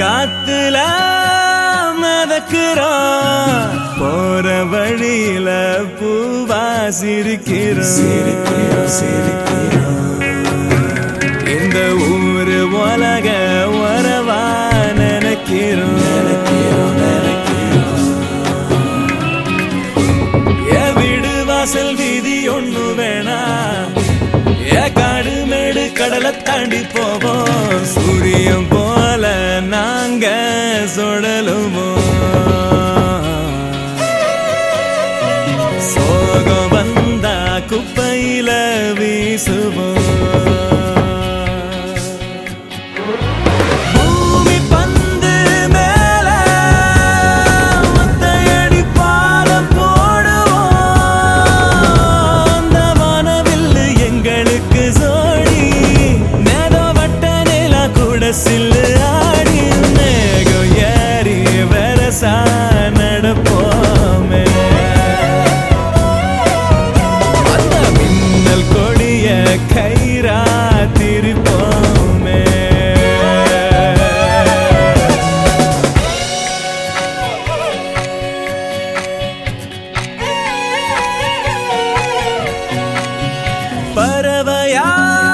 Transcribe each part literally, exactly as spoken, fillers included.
காத்துல மதக்குறோம் போற வழியில பூவா சிரிக்கிறோம் சிரிக்கிறோம் சிரிக்கிறோம் இந்த ஊரு உலக உறவா நினைக்கிறோம் நினைக்கிறோம் நினைக்கிறோம் ஏ வீடு வாசல் வீதி ஒண்ணு வேணா ஏ காடு மேடு கடலை தாண்டி போவோம் சூரியன் போல நாங்க சுடலுவோம் சோகம் வந்தா குப்பையில வீசுவோம் சில்லு ஆடி மேகம் ஏறி வரசா நடப்போமே அந்த மின்னல் கொடிய கயிறா திரிப்போமே பறவையா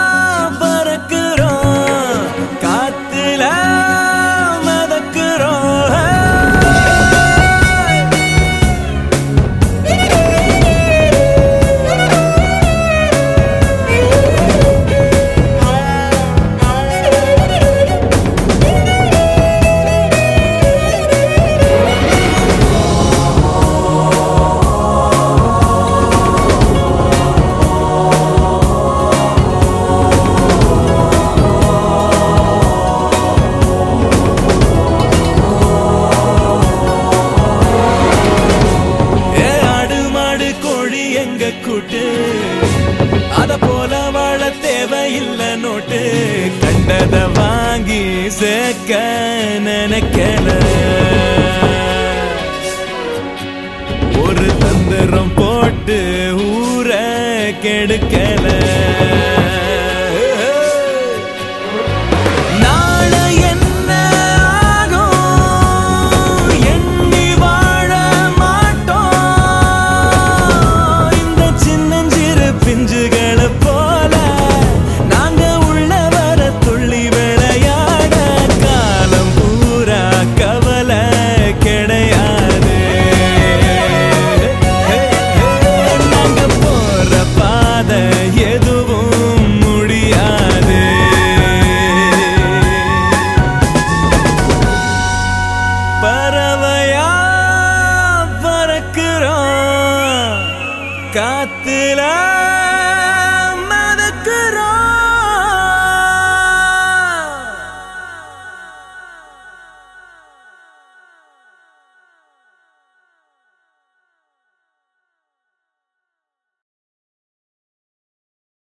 கூட்டு அத போல வாழ தேவையில்ல நோட்டு கண்டத வாங்கி சேர்க்க நினைக்கல ஒரு தந்திரம் போட்டு ஊர கெடுக்கல